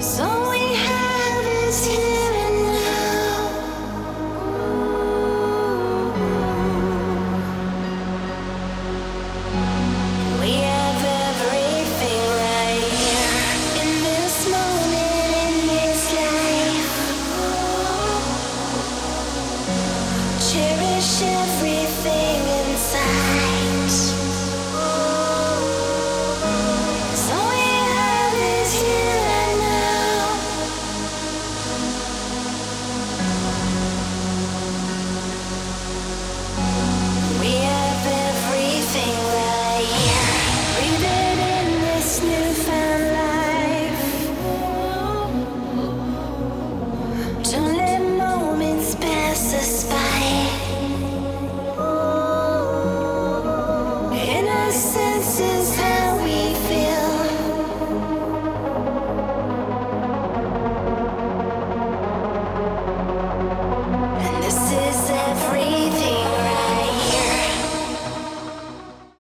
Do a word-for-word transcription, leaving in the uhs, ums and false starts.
all we have is here and now. We have everything right here in this moment in this life. Cherish everything inside. 'Cause all we have is here and now. We have everything right here. Breathe it in this newfound life. Don't